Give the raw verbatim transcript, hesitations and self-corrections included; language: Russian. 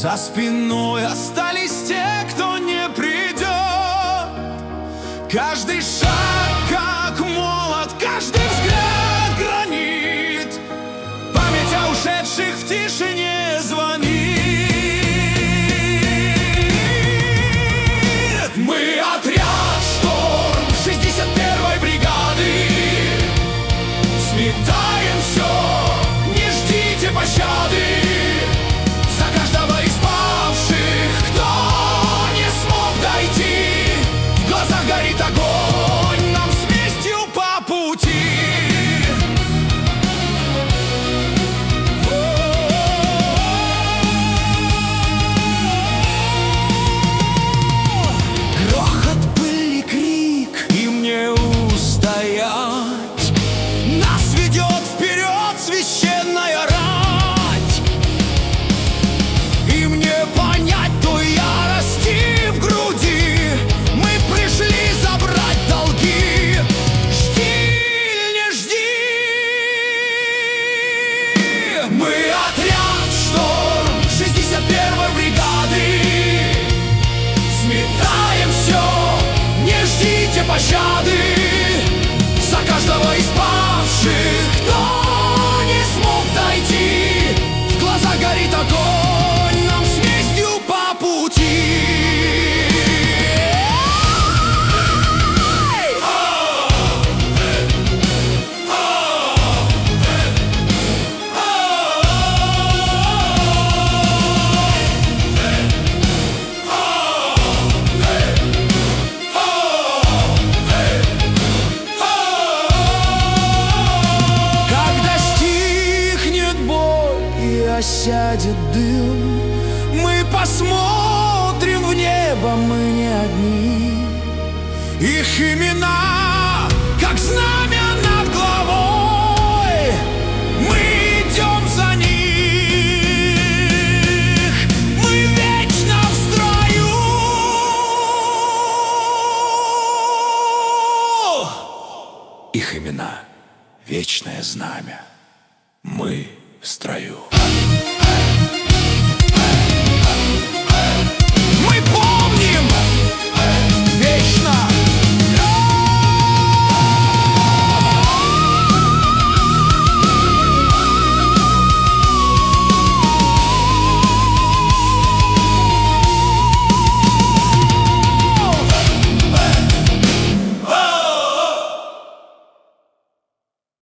За спиной остались те, кто не придет. Каждый шаг как молот, каждый взгляд гранит. Память о ушедших в тишине звонит. Мы отряд «Шторм» шестьдесят первой бригады. Сметаем все, не ждите пощады. За каждого из павших, кто не смог дойти. В глазах горит огонь, нам с местью по пути. Грохот, пыль и крик, им не устоять. Нас ведет вперед священная рать. Им не понять той ярости в груди. Мы пришли забрать долги. Жди, не жди. Мы отряд «Шторм» шестьдесят первой бригады. Сметаем все, не ждите пощады. За каждого из павших, кто не смог дойти. В глазах горит огонь, нам с местью по пути. Когда стихнет боль и осядет дым, мы посмотрим в небо, мы не одни. Их имена, как знамя над головой, мы идем за них. Мы вечно в строю. Их имена — вечное знамя. Мы в строю.